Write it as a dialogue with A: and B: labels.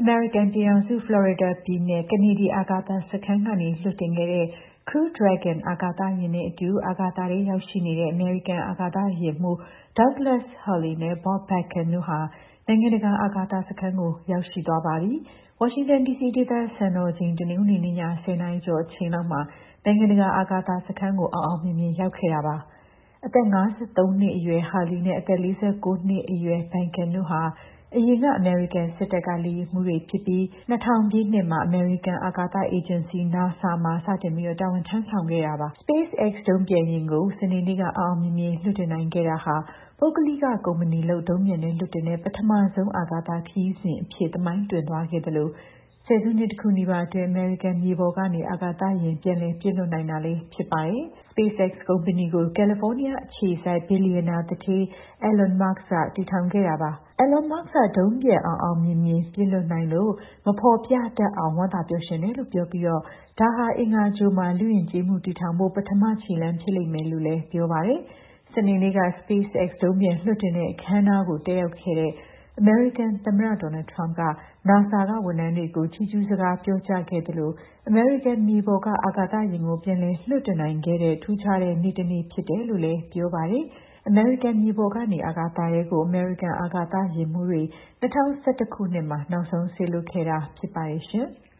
A: American ပြည်ထောင်စု Florida ပြည်နယ် Kennedy အာကာသစခန်းကနေလွှတ်တင်ခဲ့တဲ့ Crew Dragon အာကာသယာဉ်နဲ့အတူ အာကာသထဲရောက်ရှိနေတဲ့ အမေရိကန်အာကာသယာဉ်မှူး Douglas Hurley နဲ့ Bob Behnken တို့ဟာ နိုင်ငံတကာအာကာသစခန်းကိုရောက်ရှိသွားပါပြီ။ ဝါရှင်တန် ဒီစီဒေသစံတော်ချိန် တနင်္ဂနွေနေ့ည 10 နာရီကျော်အချိန်လောက်မှာ နိုင်ငံတကာအာကာသစခန်းကိုအောင်အောင်မြင်မြင်ရောက်ခဲ့တာပါ။ အသက် 53 နှစ်အရွယ် Hurley နဲ့ အသက် 49 နှစ်အရွယ် Behnken တို့ဟာ အရင်က အမေရိကန်စစ်တပ်က လေယာဉ်မှူးတွေဖြစ်ပြီး 2000 ပြည့်နှစ်မှာ အမေရိကန်အာကာသအေဂျင်စီ NASA မှာ စတင်တာဝန်ထမ်းဆောင်ခဲ့တာပါ။ SpaceX ဒုံးပျံယာဉ်ကို စနေနေ့က အောင်အောင်မြင်မြင်လွှတ်တင်နိုင်ခဲ့တာဟာ ပုဂ္ဂလိကကုမ္ပဏီလုပ် ဒုံးပျံနဲ့လွှတ်တင်တဲ့ ပထမဆုံးအာကာသခရီးစဉ်အဖြစ် သမိုင်းတွင်သွားခဲ့သလို ဆယ်စုနှစ်တခုနီးပါးအတွင်း အမေရိကန်မြေပေါ်ကနေ အာကာသယာဉ်ပြန်လည်ပစ်လွှတ်နိုင်တာလည်းဖြစ်ပါတယ်။ SpaceX ကုမ္ပဏီကို ကယ်လီဖိုးနီးယားအခြေစိုက် ဘီလီယံနာသူဌေး Elon Musk ကတည်ထောင်ခဲ့တာပါ။ Elon Musk က ဒုံးပျံအောင်အောင်မြင်မြင်ပစ်လွှတ်နိုင်လို့ မဖော်ပြတတ်အောင် ဝမ်းသာပျော်ရွှင်တယ်လို့ပြောပြီး ဒါဟာ အင်္ဂါဂြိုလ်မှာ လူ့ယဉ်ကျေးမှုတည်ထောင်ဖို့ ပထမခြေလှမ်းဖြစ်လိမ့်မယ်လို့လည်းပြောပါတယ်။ စနေနေ့က SpaceX ဒုံးပျံလွှတ်တင်တဲ့အခမ်းအနားကိုတက်ရောက်ခဲ့တဲ့ အမေရိကန်သမ္မတ Donald Trump က NASA ကဝန်ထမ်းတွေကို ချီးကျူးစကားပြောကြားခဲ့သလို အမေရိကန်မြေပေါ်က အာကာသယာဉ်ကို ပြန်လည်လွှတ်တင်နိုင်ခဲ့တဲ့ ထူးခြားတဲ့နေ့တနေ့ဖြစ်တယ်လို့လည်းပြောပါတယ်။ အမေရိကန်မြေပေါ်ကနေ အာကာသထဲကို အမေရိကန်အာကာသယာဉ်မှူးတွေ 2011 ခုနှစ်မှာ နောက်ဆုံးစေလွှတ်ခဲ့တာဖြစ်ပါတယ်ရှင်။